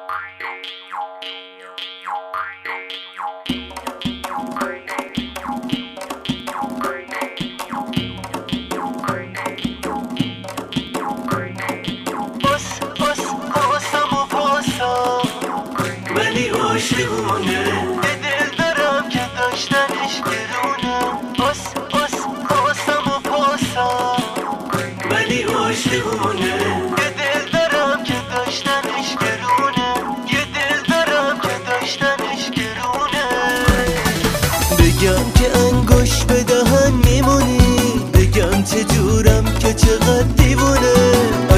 ولی عاشقونه یه دل دارم که داشتنش گرونه. آسم و پاسم ولی عاشقونه یه دل دارم که داشتنش گرونه. یه دل دارم که داشتنش گرونه. بگم که انگوش به دهن میمونی، بگم چه جورم که چقدر دیوونه.